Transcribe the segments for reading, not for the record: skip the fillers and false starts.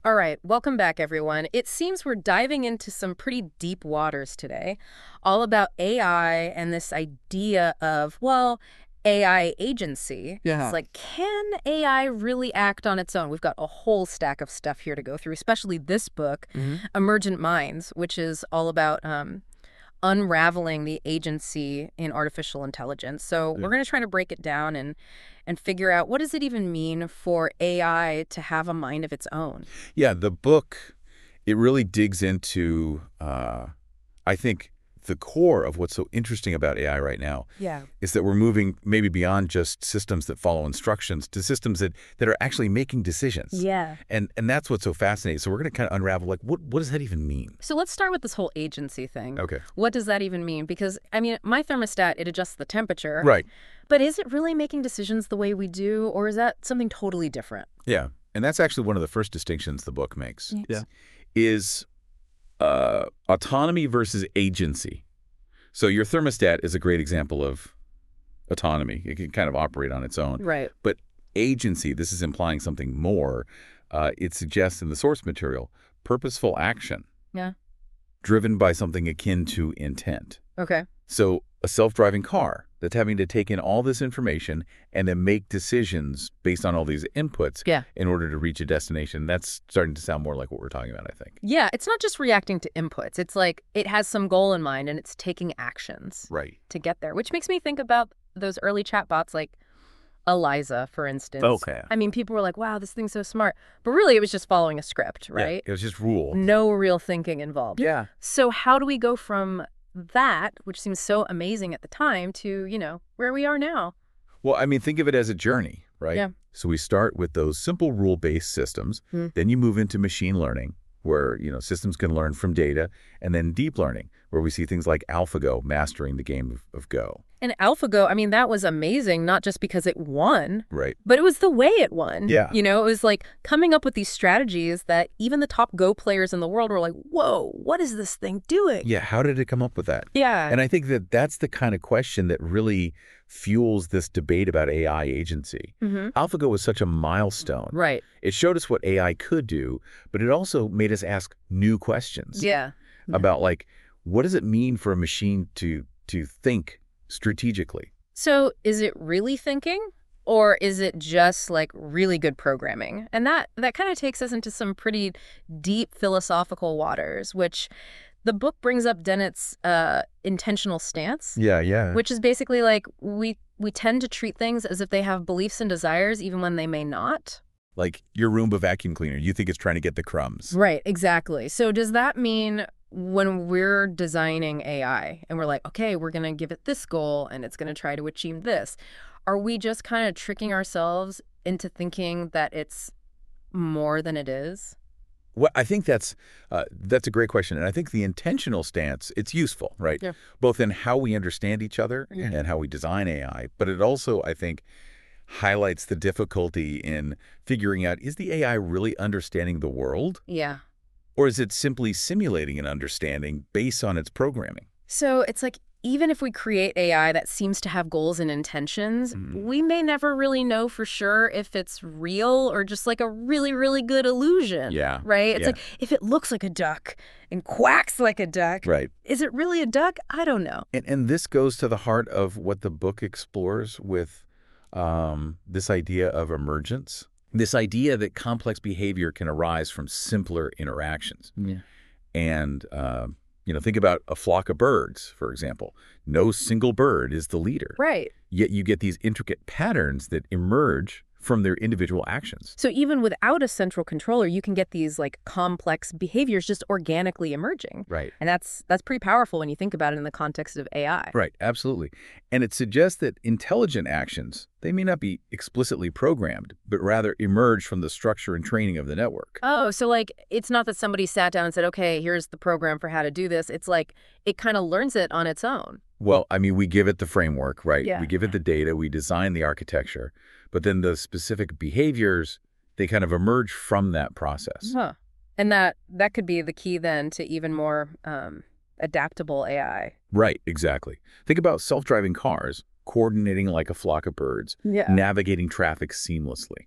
All right, welcome back, everyone. It seems we're diving into some pretty deep waters today, all about AI and this idea of, well, AI agency. It's Yeah. like, can AI really act on its own? We've got a whole stack of stuff here to go through, especially this book, hmm Emergent Minds, which is all about unraveling the agency in artificial intelligence. So Yeah. we're going to try to break it down and figure out what does it even mean for AI to have a mind of its own? Yeah, the book, it really digs into, I think, the core of what's so interesting about AI right now Yeah. is that we're moving maybe beyond just systems that follow instructions to systems that are actually making decisions. Yeah. And that's what's so fascinating. So we're going to kind of unravel, like, what does that even mean? So let's start with this whole agency thing. Okay. What does that even mean? Because, I mean, my thermostat, it adjusts the temperature, Right. but is it really making decisions the way we do, or is that something totally different? Yeah. And that's actually one of the first distinctions the book makes. Yes. Yeah. Is autonomy versus agency. So your thermostat is a great example of autonomy. It can kind of operate on its own. Right. But agency, this is implying something more. It suggests in the source material purposeful action Yeah. driven by something akin to intent. Okay. So a self-driving car that's having to take in all this information and then make decisions based on all these inputs Yeah. in order to reach a destination. That's starting to sound more like what we're talking about, I think. Yeah, it's not just reacting to inputs. It's like it has some goal in mind and it's taking actions Right. to get there, which makes me think about those early chatbots like Eliza, for instance. Okay. I mean, people were like, wow, this thing's so smart. But really, it was just following a script, right? Yeah, it was just rule. No real thinking involved. Yeah. So how do we go from that, which seems so amazing at the time, to, where we are now? Well, I mean, think of it as a journey, right? Yeah. So we start with those simple rule-based systems. Hmm. Then you move into machine learning, where, systems can learn from data, and then deep learning, where we see things like AlphaGo mastering the game of Go. And AlphaGo, I mean, that was amazing, not just because it won, Right. but it was the way it won. Yeah. It was like coming up with these strategies that even the top Go players in the world were like, whoa, what is this thing doing? Yeah, how did it come up with that? Yeah. And I think that that's the kind of question that really fuels this debate about AI agency. Mm-hmm. AlphaGo was such a milestone. Right. It showed us what AI could do, but it also made us ask new questions Yeah. about, like, what does it mean for a machine to think strategically? So is it really thinking? Or is it just like really good programming? And that kind of takes us into some pretty deep philosophical waters, which the book brings up Dennett's intentional stance, Yeah. which is basically like we tend to treat things as if they have beliefs and desires even when they may not. Like your Roomba vacuum cleaner, you think it's trying to get the crumbs. Right, exactly. So does that mean when we're designing AI and we're like, okay, we're going to give it this goal and it's going to try to achieve this, are we just kind of tricking ourselves into thinking that it's more than it is? Well, I think that's a great question. And I think the intentional stance, it's useful, right? Yeah. Both in how we understand each other and how we design AI, but it also, I think, highlights the difficulty in figuring out, is the AI really understanding the world? Yeah. Or is it simply simulating an understanding based on its programming? So it's like, even if we create AI that seems to have goals and intentions, we may never really know for sure if it's real or just like a really, really good illusion. Yeah. Right? It's Yeah. like, if it looks like a duck and quacks like a duck, Right. is it really a duck? I don't know. And this goes to the heart of what the book explores with this idea of emergence, this idea that complex behavior can arise from simpler interactions. Yeah. And, think about a flock of birds, for example. No single bird is the leader. Right. Yet you get these intricate patterns that emerge from their individual actions. So even without a central controller, you can get these like complex behaviors just organically emerging. Right. And that's pretty powerful when you think about it in the context of AI. Right, absolutely. And it suggests that intelligent actions, they may not be explicitly programmed, but rather emerge from the structure and training of the network. Oh, so like it's not that somebody sat down and said, okay, here's the program for how to do this. It's like it kind of learns it on its own. Well, I mean, we give it the framework, right? Yeah. We give it the data, we design the architecture, but then the specific behaviors, they kind of emerge from that process. Huh. And that could be the key then to even more adaptable AI. Right, exactly. Think about self-driving cars coordinating like a flock of birds, Yeah. navigating traffic seamlessly.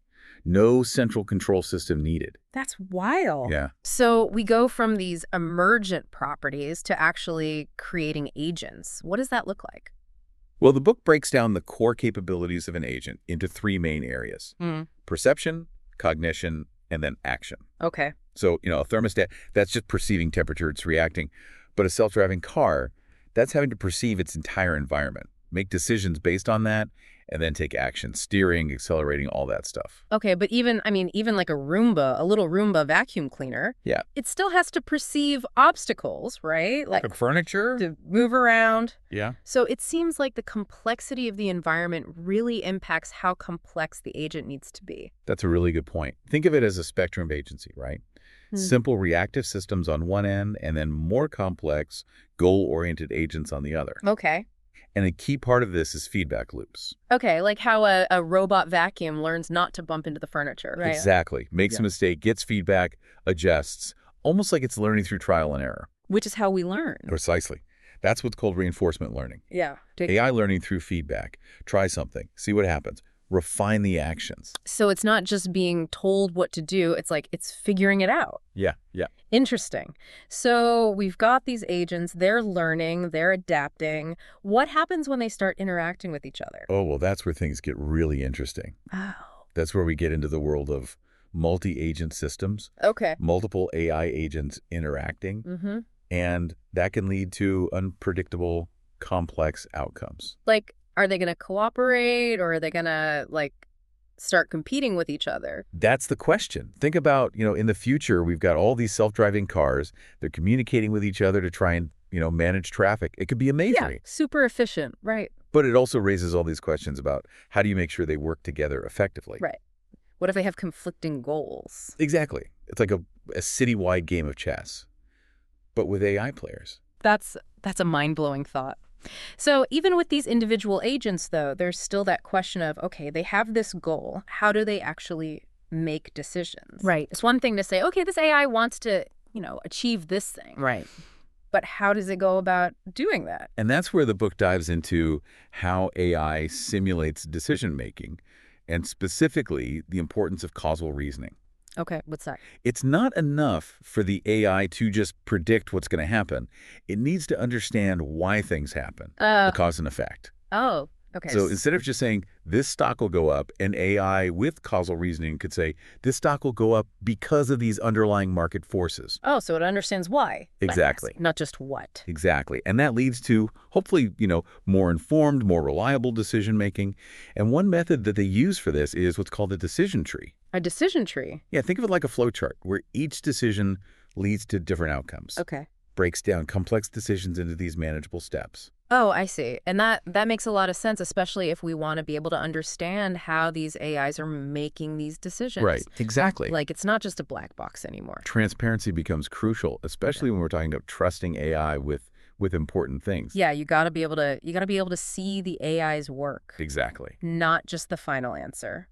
No central control system needed. That's wild. Yeah. So we go from these emergent properties to actually creating agents. What does that look like? Well, the book breaks down the core capabilities of an agent into three main areas: perception, cognition, and then action. Okay. So, a thermostat, that's just perceiving temperature, it's reacting. But a self-driving car, that's having to perceive its entire environment, make decisions based on that, and then take action, steering, accelerating, all that stuff. Okay, but even like a Roomba, a little Roomba vacuum cleaner, Yeah. it still has to perceive obstacles, right? Like Furniture? to move around. Yeah. So it seems like the complexity of the environment really impacts how complex the agent needs to be. That's a really good point. Think of it as a spectrum of agency, right? Simple reactive systems on one end, and then more complex, goal-oriented agents on the other. Okay. And a key part of this is feedback loops. Okay, like how a robot vacuum learns not to bump into the furniture, right? Exactly. Makes a mistake, gets feedback, adjusts, almost like it's learning through trial and error. Which is how we learn. Precisely. That's what's called reinforcement learning. Yeah. AI learning through feedback. Try something, see what happens, refine the actions. So it's not just being told what to do, it's like it's figuring it out. Yeah. Interesting. So we've got these agents, they're learning, they're adapting. What happens when they start interacting with each other? Oh, well, that's where things get really interesting. Oh. That's where we get into the world of multi-agent systems, Okay. multiple AI agents interacting, Mm-hmm. and that can lead to unpredictable, complex outcomes. Like, are they going to cooperate or are they going to, start competing with each other? That's the question. Think about, in the future, we've got all these self-driving cars. They're communicating with each other to try and, manage traffic. It could be amazing. Yeah, super efficient, right. But it also raises all these questions about how do you make sure they work together effectively? Right. What if they have conflicting goals? Exactly. It's like a citywide game of chess, but with AI players. That's a mind-blowing thought. So even with these individual agents, though, there's still that question of, okay, they have this goal. How do they actually make decisions? Right. It's one thing to say, okay, this AI wants to, achieve this thing. Right. But how does it go about doing that? And that's where the book dives into how AI simulates decision-making, and specifically the importance of causal reasoning. Okay, what's that? It's not enough for the AI to just predict what's going to happen. It needs to understand why things happen, the cause and effect. Oh, okay. So instead of just saying, this stock will go up, an AI with causal reasoning could say, this stock will go up because of these underlying market forces. Oh, so it understands why. Exactly. Not just what. Exactly. And that leads to, hopefully, more informed, more reliable decision-making. And one method that they use for this is what's called a decision tree. A decision tree. Yeah, think of it like a flow chart where each decision leads to different outcomes. Okay. Breaks down complex decisions into these manageable steps. Oh, I see. And that makes a lot of sense, especially if we want to be able to understand how these AIs are making these decisions. Right, exactly. Like, it's not just a black box anymore. Transparency becomes crucial, especially when we're talking about trusting AI with important things. Yeah, you got to be able to see the AI's work. Exactly. Not just the final answer.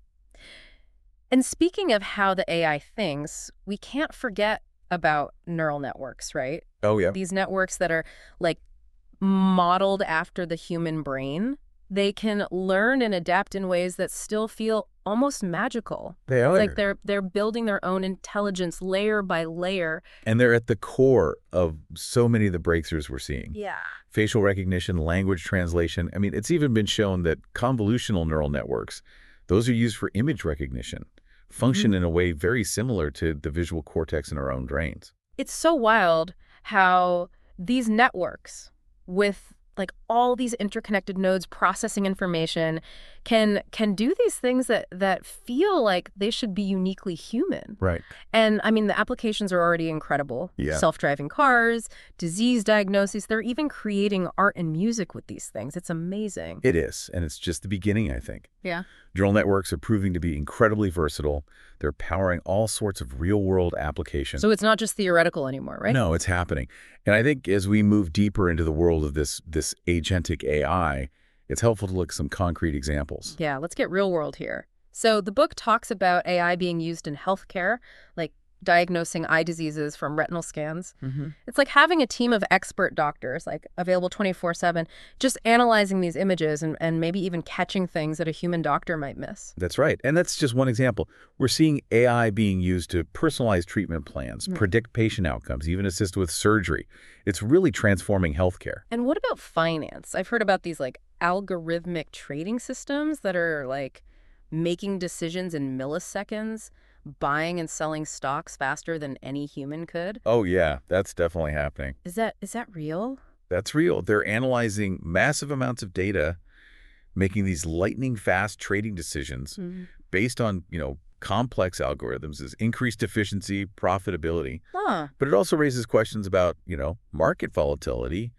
And speaking of how the AI thinks, we can't forget about neural networks, right? Oh, yeah. These networks that are modeled after the human brain, they can learn and adapt in ways that still feel almost magical. They are. It's like they're building their own intelligence layer by layer. And they're at the core of so many of the breakthroughs we're seeing. Yeah. Facial recognition, language translation. I mean, it's even been shown that convolutional neural networks, those are used for image recognition, function in a way very similar to the visual cortex in our own brains. It's so wild how these networks with all these interconnected nodes processing information can do these things that feel like they should be uniquely human. Right. And I mean, the applications are already incredible. Yeah. Self-driving cars, disease diagnoses, they're even creating art and music with these things. It's amazing. It is, and it's just the beginning, I think. Yeah. Neural networks are proving to be incredibly versatile. They're powering all sorts of real-world applications. So it's not just theoretical anymore, right? No, it's happening. And I think as we move deeper into the world of this agentic AI, it's helpful to look at some concrete examples. Yeah, let's get real world here. So the book talks about AI being used in healthcare, like diagnosing eye diseases from retinal scans. Mm-hmm. It's like having a team of expert doctors, like available 24/7, just analyzing these images and maybe even catching things that a human doctor might miss. That's right. And that's just one example. We're seeing AI being used to personalize treatment plans, predict patient outcomes, even assist with surgery. It's really transforming healthcare. And what about finance? I've heard about these like algorithmic trading systems that are like making decisions in milliseconds, buying and selling stocks faster than any human could. Oh, yeah, that's definitely happening. Is that real? That's real. They're analyzing massive amounts of data, making these lightning-fast trading decisions based on, complex algorithms, is increased efficiency, profitability. Huh. But it also raises questions about, market volatility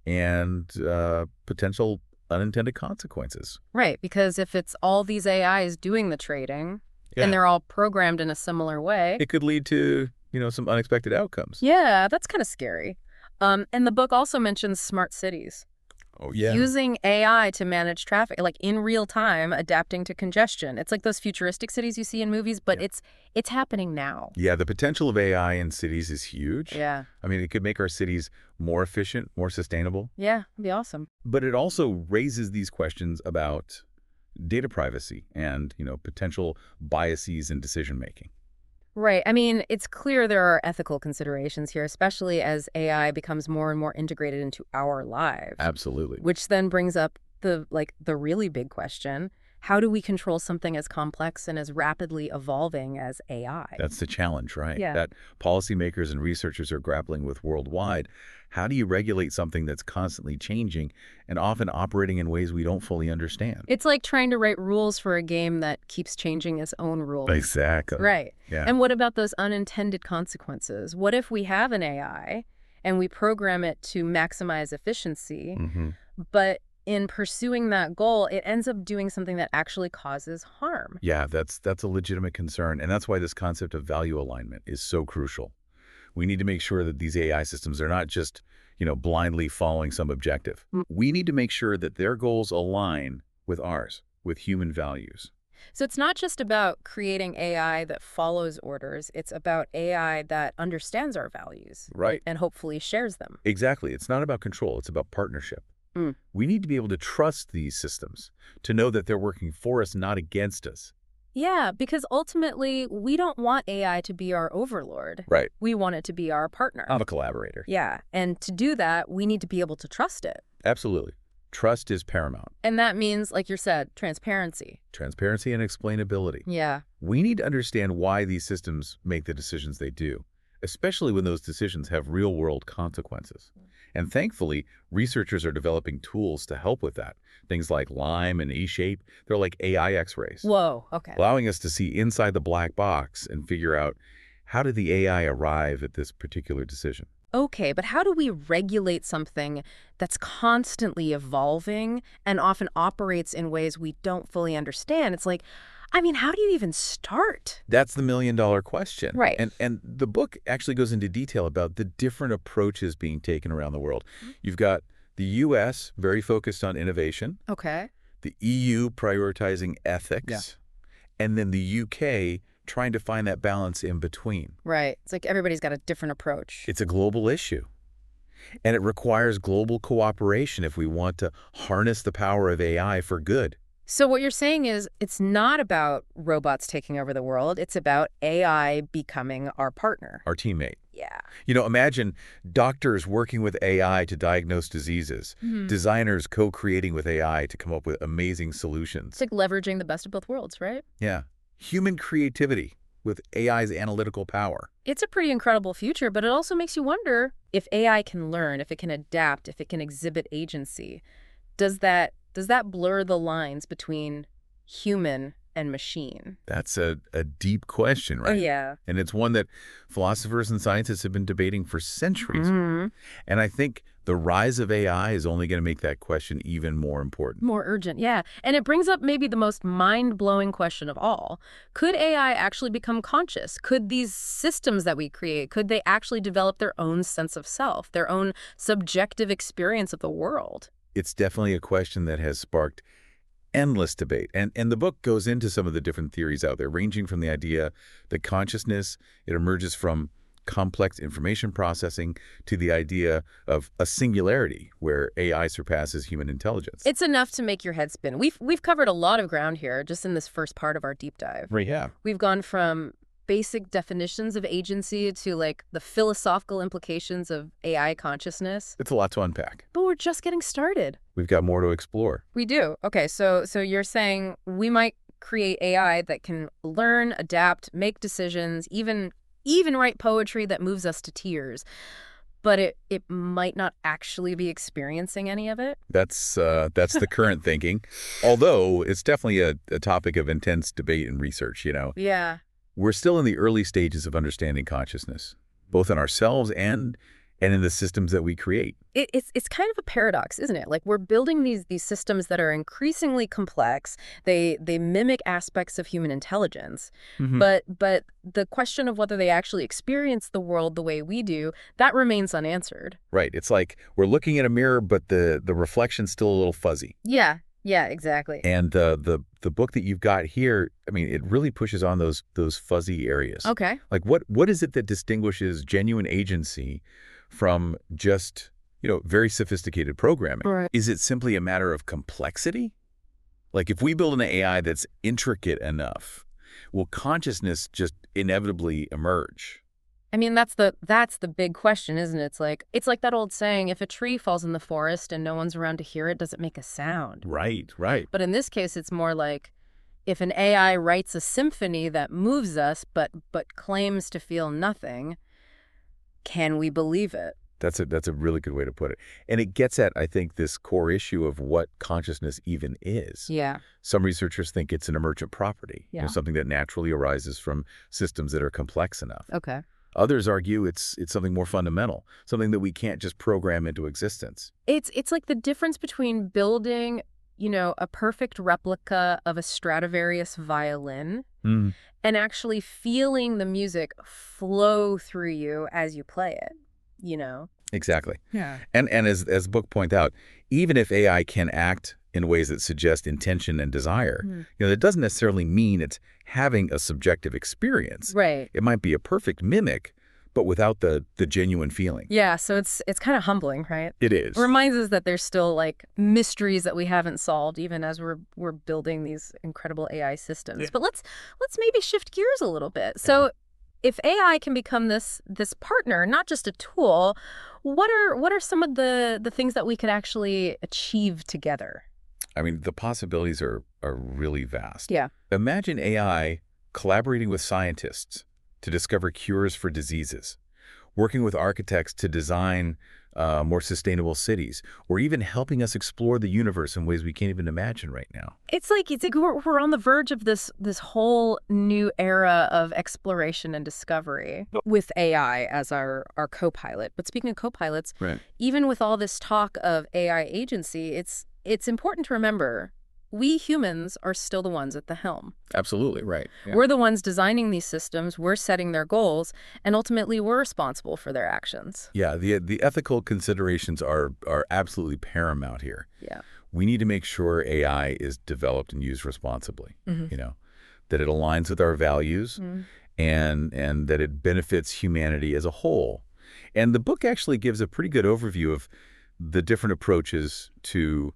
and potential unintended consequences. Right, because if it's all these AIs doing the trading, Yeah. and they're all programmed in a similar way. It could lead to, some unexpected outcomes. Yeah, that's kind of scary. And the book also mentions smart cities. Oh, yeah. Using AI to manage traffic, like in real time, adapting to congestion. It's like those futuristic cities you see in movies, but it's happening now. Yeah, the potential of AI in cities is huge. Yeah. I mean, it could make our cities more efficient, more sustainable. Yeah, it'd be awesome. But it also raises these questions about data privacy and, potential biases in decision-making. Right. I mean, it's clear there are ethical considerations here, especially as AI becomes more and more integrated into our lives. Absolutely. Which then brings up the really big question. How do we control something as complex and as rapidly evolving as AI? That's the challenge, right? Yeah. That policymakers and researchers are grappling with worldwide. How do you regulate something that's constantly changing and often operating in ways we don't fully understand? It's like trying to write rules for a game that keeps changing its own rules. Exactly. Right. Yeah. And what about those unintended consequences? What if we have an AI and we program it to maximize efficiency, but in pursuing that goal, it ends up doing something that actually causes harm? Yeah, that's a legitimate concern. And that's why this concept of value alignment is so crucial. We need to make sure that these AI systems are not just, blindly following some objective. We need to make sure that their goals align with ours, with human values. So it's not just about creating AI that follows orders. It's about AI that understands our values. Right. And hopefully shares them. Exactly. It's not about control. It's about partnership. We need to be able to trust these systems, to know that they're working for us, not against us. Yeah, because ultimately, we don't want AI to be our overlord. Right. We want it to be our partner. I'm a collaborator. Yeah, and to do that, we need to be able to trust it. Absolutely. Trust is paramount. And that means, like you said, transparency. Transparency and explainability. Yeah. We need to understand why these systems make the decisions they do, especially when those decisions have real-world consequences. And thankfully, researchers are developing tools to help with that. Things like Lime and eShape, they're like AI X-rays. Whoa, okay. Allowing us to see inside the black box and figure out, how did the AI arrive at this particular decision? Okay, but how do we regulate something that's constantly evolving and often operates in ways we don't fully understand? It's like, how do you even start? That's the million-dollar question. Right. And the book actually goes into detail about the different approaches being taken around the world. You've got the U.S. very focused on innovation. Okay. The EU prioritizing ethics. And then the U.K. trying to find that balance in between. Right. It's like everybody's got a different approach. It's a global issue. And it requires global cooperation if we want to harness the power of AI for good. So what you're saying is it's not about robots taking over the world. It's about AI becoming our partner. Our teammate. Yeah. Imagine doctors working with AI to diagnose diseases, designers co-creating with AI to come up with amazing solutions. It's like leveraging the best of both worlds, right? Yeah. Human creativity with AI's analytical power. It's a pretty incredible future, but it also makes you wonder if AI can learn, if it can adapt, if it can exhibit agency. Does that blur the lines between human and machine? That's a deep question, right? Yeah. And it's one that philosophers and scientists have been debating for centuries. And I think the rise of AI is only going to make that question even more important. More urgent, yeah. And it brings up maybe the most mind-blowing question of all. Could AI actually become conscious? Could these systems that we create, could they actually develop their own sense of self, their own subjective experience of the world? It's definitely a question that has sparked endless debate. And the book goes into some of the different theories out there, ranging from the idea that consciousness, it emerges from complex information processing to the idea of a singularity where AI surpasses human intelligence. It's enough to make your head spin. We've covered a lot of ground here just in this first part of our deep dive. Right, yeah. We've gone from basic definitions of agency to like the philosophical implications of AI consciousness. It's a lot to unpack. But we're just getting started. We've got more to explore. We do. Okay, so you're saying we might create AI that can learn, adapt, make decisions, even write poetry that moves us to tears. But it might not actually be experiencing any of it? That's the current thinking. Although it's definitely a topic of intense debate and research, you know. Yeah. We're still in the early stages of understanding consciousness, both in ourselves and in the systems that we create. It's kind of a paradox, isn't it? Like we're building these systems that are increasingly complex. They mimic aspects of human intelligence. But the question of whether they actually experience the world the way we do, that remains unanswered. Right. It's like we're looking at a mirror, but the reflection's still a little fuzzy. Yeah. Yeah, exactly. And the book that you've got here, I mean, it really pushes on those fuzzy areas. Okay. Like what is it that distinguishes genuine agency from just, very sophisticated programming? Right. Is it simply a matter of complexity? Like if we build an AI that's intricate enough, will consciousness just inevitably emerge? I mean, that's the big question, isn't it? It's like that old saying, if a tree falls in the forest and no one's around to hear it, does it make a sound? Right, right. But in this case, it's more like if an AI writes a symphony that moves us but claims to feel nothing, can we believe it? That's a really good way to put it. And it gets at, I think, this core issue of what consciousness even is. Yeah. Some researchers think it's an emergent property, Yeah. Something that naturally arises from systems that are complex enough. Okay. Others argue it's something more fundamental, something that we can't just program into existence. It's like the difference between building, a perfect replica of a Stradivarius violin and actually feeling the music flow through you as you play it, Exactly. Yeah. And as the book points out, even if AI can act in ways that suggest intention and desire, that doesn't necessarily mean it's having a subjective experience. Right. It might be a perfect mimic, but without the genuine feeling. Yeah, so it's kind of humbling, right? It is. It reminds us that there's still like mysteries that we haven't solved even as we're building these incredible AI systems. Yeah. But let's maybe shift gears a little bit. So if AI can become this partner, not just a tool, what are some of the things that we could actually achieve together? I mean, the possibilities are really vast. Yeah. Imagine AI collaborating with scientists to discover cures for diseases, working with architects to design more sustainable cities, or even helping us explore the universe in ways we can't even imagine right now. It's like we're on the verge of this whole new era of exploration and discovery with AI as our co-pilot. But speaking of co-pilots, Right. even with all this talk of AI agency, it's important to remember we humans are still the ones at the helm. Absolutely, right. Yeah. We're the ones designing these systems, we're setting their goals, and ultimately we're responsible for their actions. Yeah, the ethical considerations are absolutely paramount here. Yeah. We need to make sure AI is developed and used responsibly, that it aligns with our values and that it benefits humanity as a whole. And the book actually gives a pretty good overview of the different approaches to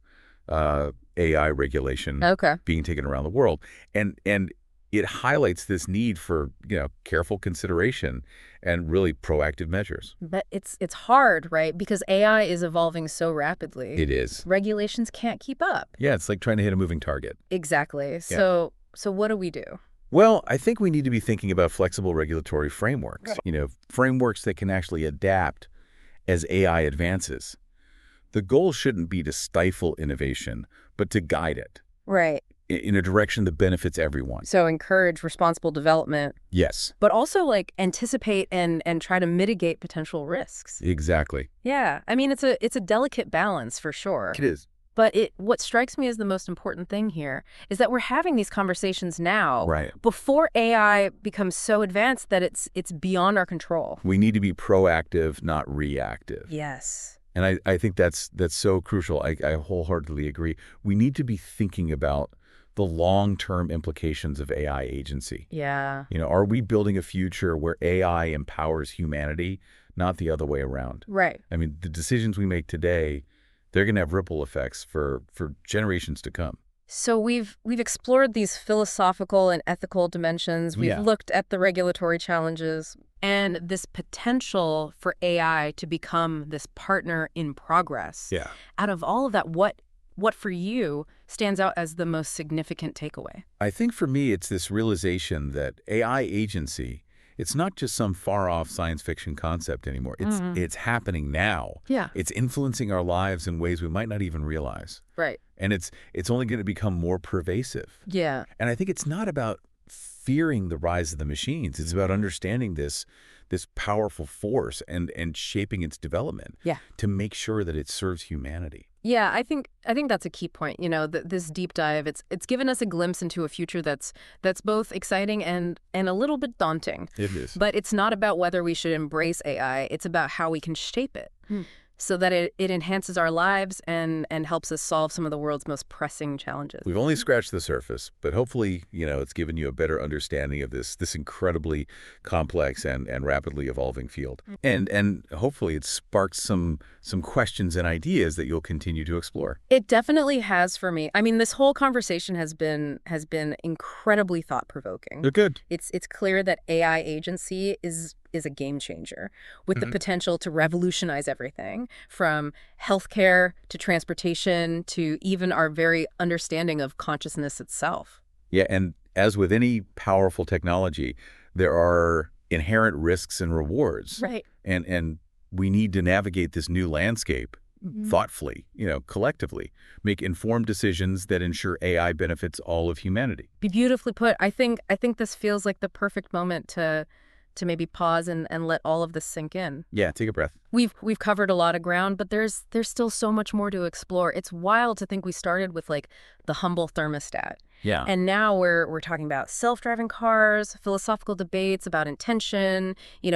AI regulation being taken around the world. And it highlights this need for, careful consideration and really proactive measures. But it's hard, right? Because AI is evolving so rapidly. It is. Regulations can't keep up. Yeah, it's like trying to hit a moving target. Exactly. So what do we do? Well, I think we need to be thinking about flexible regulatory frameworks, frameworks that can actually adapt as AI advances. The goal shouldn't be to stifle innovation, but to guide it. Right. In a direction that benefits everyone. So encourage responsible development. Yes. But also anticipate and try to mitigate potential risks. Exactly. Yeah. I mean, it's a delicate balance for sure. It is. But what strikes me as the most important thing here is that we're having these conversations now before AI becomes so advanced that it's beyond our control. We need to be proactive, not reactive. Yes. And I think that's so crucial. I wholeheartedly agree. We need to be thinking about the long-term implications of AI agency. Yeah. Are we building a future where AI empowers humanity, not the other way around? Right. I mean, the decisions we make today, they're going to have ripple effects for generations to come. So we've explored these philosophical and ethical dimensions. We've Yeah. looked at the regulatory challenges and this potential for AI to become this partner in progress. Yeah. Out of all of that, what for you stands out as the most significant takeaway? I think for me, it's this realization that AI agency, it's not just some far-off science fiction concept anymore. It's happening now. Yeah. It's influencing our lives in ways we might not even realize. Right. And it's only going to become more pervasive. Yeah. And I think it's not about fearing the rise of the machines. It's about understanding this powerful force and shaping its development to make sure that it serves humanity. Yeah, I think that's a key point. This deep dive, it's given us a glimpse into a future that's both exciting and a little bit daunting. It is. But it's not about whether we should embrace AI. It's about how we can shape it so that it enhances our lives and helps us solve some of the world's most pressing challenges. We've only scratched the surface, but hopefully, it's given you a better understanding of this incredibly complex and rapidly evolving field. And hopefully it sparks some questions and ideas that you'll continue to explore. It definitely has for me. I mean, this whole conversation has been incredibly thought-provoking. Good. It's clear that AI agency is a game changer with the potential to revolutionize everything from healthcare to transportation to even our very understanding of consciousness itself. Yeah, and as with any powerful technology, there are inherent risks and rewards. Right. And we need to navigate this new landscape thoughtfully, collectively, make informed decisions that ensure AI benefits all of humanity. Be beautifully put. I think this feels like the perfect moment to maybe pause and let all of this sink in. Yeah, take a breath. We've covered a lot of ground, but there's still so much more to explore. It's wild to think we started with like the humble thermostat. Yeah. And now we're talking about self-driving cars, philosophical debates about intention,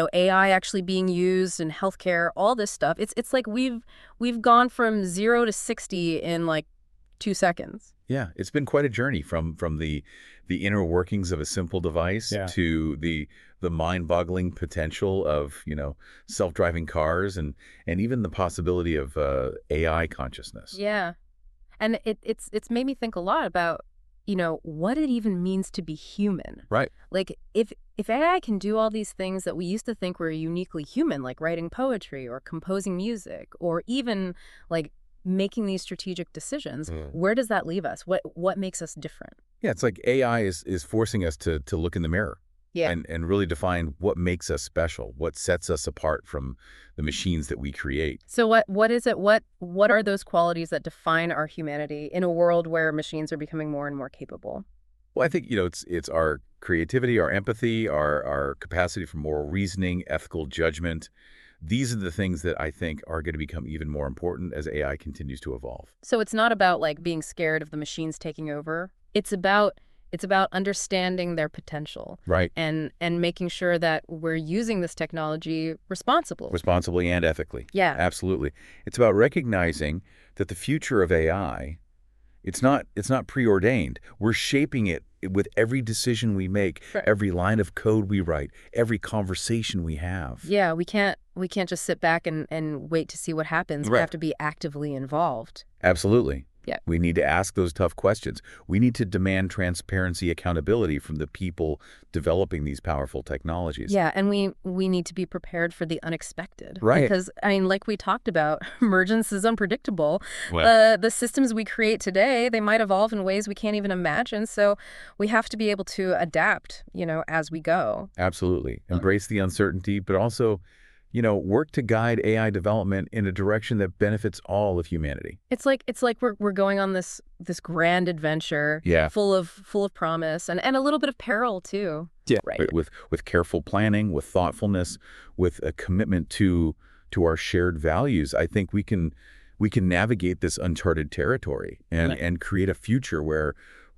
AI actually being used in healthcare, all this stuff. It's like we've gone from 0 to 60 in like 2 seconds. Yeah, it's been quite a journey from the inner workings of a simple device to the mind-boggling potential of, self-driving cars and even the possibility of AI consciousness. Yeah. And it's made me think a lot about, what it even means to be human. Right. Like if AI can do all these things that we used to think were uniquely human, like writing poetry or composing music or even like making these strategic decisions, where does that leave us? What makes us different? Yeah, it's like AI is forcing us to look in the mirror. Yeah. And really define what makes us special, what sets us apart from the machines that we create. So what is it? What are those qualities that define our humanity in a world where machines are becoming more and more capable? Well, I think, it's our creativity, our empathy, our capacity for moral reasoning, ethical judgment. These are the things that I think are going to become even more important as AI continues to evolve. So it's not about like being scared of the machines taking over. It's about understanding their potential. Right. And making sure that we're using this technology Responsibly and ethically. Yeah. Absolutely. It's about recognizing that the future of AI, it's not preordained. We're shaping it with every decision we make, Right. every line of code we write, every conversation we have. Yeah, we can't just sit back and wait to see what happens. We Right. have to be actively involved. Absolutely. Yeah. We need to ask those tough questions. We need to demand transparency, accountability from the people developing these powerful technologies. Yeah, and we need to be prepared for the unexpected. Right. Because, I mean, like we talked about, emergence is unpredictable. The systems we create today, they might evolve in ways we can't even imagine. So we have to be able to adapt, as we go. Absolutely. Embrace the uncertainty, but also, work to guide AI development in a direction that benefits all of humanity. It's like we're going on this grand adventure, full of promise and a little bit of peril too. Yeah, right. With careful planning, with thoughtfulness, with a commitment to our shared values, I think we can navigate this uncharted territory and create a future where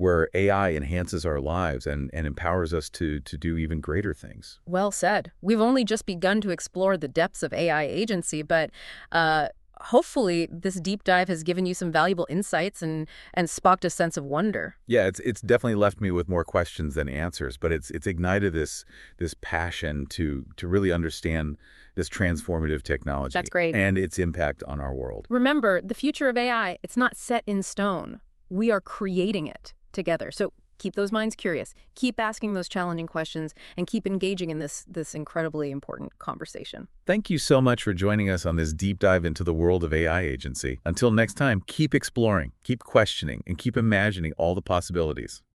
AI enhances our lives and empowers us to do even greater things. Well said. We've only just begun to explore the depths of AI agency, but hopefully this deep dive has given you some valuable insights and sparked a sense of wonder. Yeah, it's definitely left me with more questions than answers, but it's ignited this passion to really understand this transformative technology That's great. and its impact on our world. Remember, the future of AI, it's not set in stone. We are creating it together. So keep those minds curious, keep asking those challenging questions, and keep engaging in this incredibly important conversation. Thank you so much for joining us on this deep dive into the world of AI agency. Until next time, keep exploring, keep questioning, and keep imagining all the possibilities.